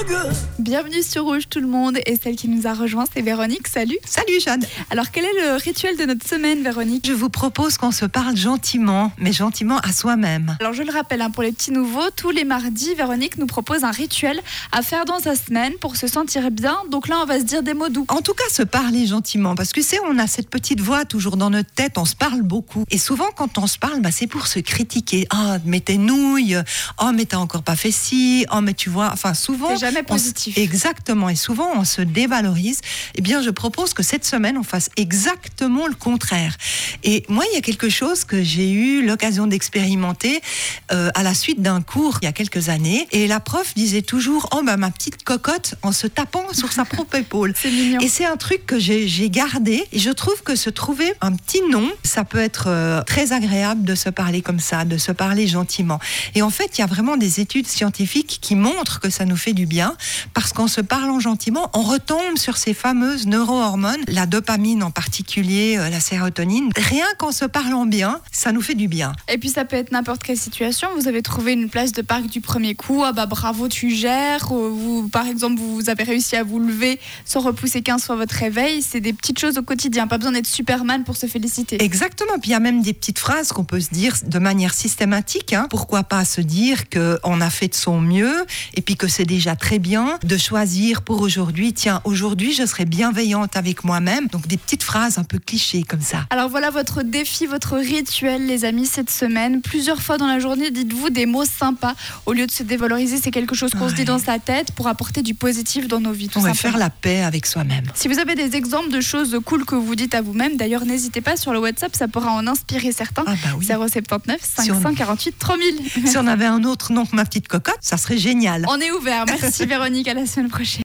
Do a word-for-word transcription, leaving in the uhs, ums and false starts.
Bienvenue sur Rouge tout le monde, et celle qui nous a rejoint c'est Véronique, salut. Salut Jeanne. Alors quel est le rituel de notre semaine, Véronique? Je vous propose qu'on se parle gentiment, mais gentiment à soi-même. Alors je le rappelle, hein, pour les petits nouveaux, tous les mardis, Véronique nous propose un rituel à faire dans sa semaine pour se sentir bien. Donc là on va se dire des mots doux. En tout cas se parler gentiment, parce que c'est on a cette petite voix toujours dans notre tête, on se parle beaucoup. Et souvent quand on se parle, bah, c'est pour se critiquer. Ah, oh, mais t'es nouille, oh mais t'as encore pas fait ci, oh mais tu vois, enfin souvent... C'est jamais positif. On, exactement, et souvent on se dévalorise. Eh bien je propose que cette semaine on fasse exactement le contraire. Et moi il y a quelque chose que j'ai eu l'occasion d'expérimenter euh, à la suite d'un cours il y a quelques années, et la prof disait toujours oh bah ma petite cocotte, en se tapant sur sa propre épaule. C'est mignon. Et c'est un truc que j'ai, j'ai gardé, et je trouve que se trouver un petit nom, ça peut être euh, très agréable de se parler comme ça, de se parler gentiment. Et en fait il y a vraiment des études scientifiques qui montrent que ça nous fait du bien, parce qu'en se parlant gentiment on retombe sur ces fameuses neurohormones, la dopamine en particulier, euh, la sérotonine. Rien qu'en se parlant bien, ça nous fait du bien. Et puis ça peut être n'importe quelle situation. Vous avez trouvé une place de parc du premier coup, ah bah bravo tu gères. Vous, par exemple, vous avez réussi à vous lever sans repousser quinze fois votre réveil. C'est des petites choses au quotidien, pas besoin d'être Superman pour se féliciter. Exactement, puis il y a même des petites phrases qu'on peut se dire de manière systématique, hein. Pourquoi pas se dire qu'on a fait de son mieux, et puis que c'est déjà très bien de choisir pour aujourd'hui, tiens, aujourd'hui je serai bienveillante avec moi-même. Donc des petites phrases un peu clichés comme ça. Alors voilà votre défi, votre rituel les amis cette semaine. Plusieurs fois dans la journée, dites-vous des mots sympas. Au lieu de se dévaloriser, c'est quelque chose qu'on ouais. se dit dans sa tête pour apporter du positif dans nos vies. Tout On va simplement. faire la paix avec soi-même. Si vous avez des exemples de choses cool que vous dites à vous-même, d'ailleurs n'hésitez pas sur le WhatsApp, ça pourra en inspirer certains. Ah bah oui. zéro sept neuf cinq cent quarante-huit trois mille. Si on avait un autre nom que ma petite cocotte, ça serait génial. On est ouvert. Merci Véronique, à la semaine prochaine.